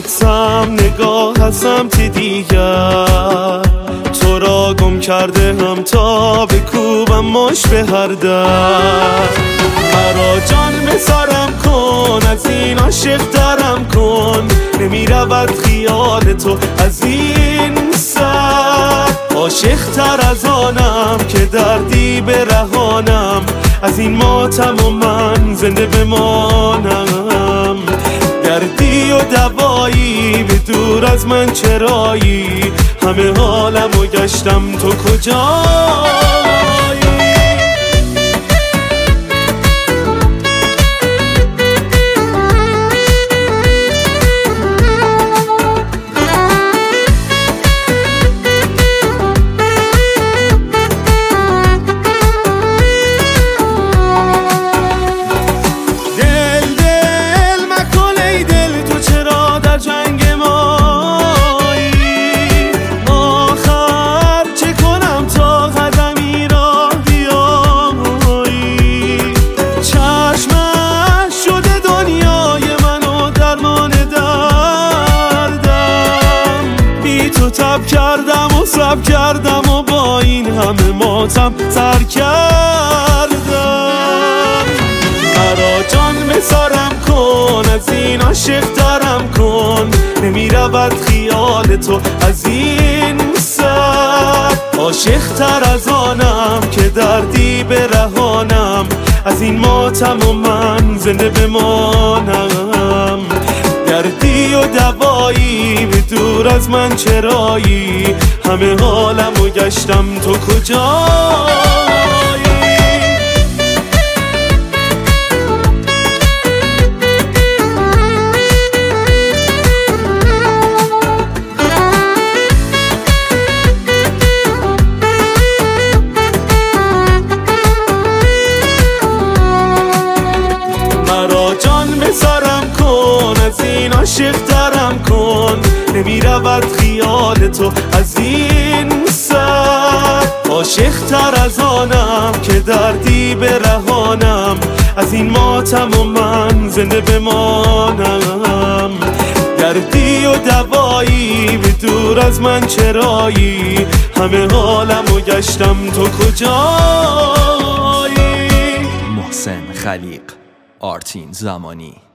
نیستم نگاه از سمت دیگر، تو را گم کرده هم تا بکوبم مش به هر در. مرا جان بسارم کن، از این عاشق درم کن، نمی رود خیال تو از این سر. عاشق تر از آنم که دردی برهانم، از این ماتم و من زنده بمانم. دردی و دوایی به دور از من چرایی، همه حالم و گشتم تو کجایی. سب کردم و با این همه ماتم سر کردم. مرا جان بسارم کن، از این عاشق درم کن، نمی رود خیال تو از این سر. عاشق تر از آنم که دردی برهانم، از این ماتم و من زنده بمانم. دردی و دوایی به دور از من چرایی، همه حالم و گشتم تو کجایی. مرا جان بسارم کن، از این عاشق درم کن، نمی رود خیال تو از این سر. عاشق تر از آنم که دردی برهانم، از این ماتم و من زنده بمانم. دردی و دوایی به دور از من چرایی، همه حالم و گشتم تو کجایی. محسن خلیق، آرتین زمانی.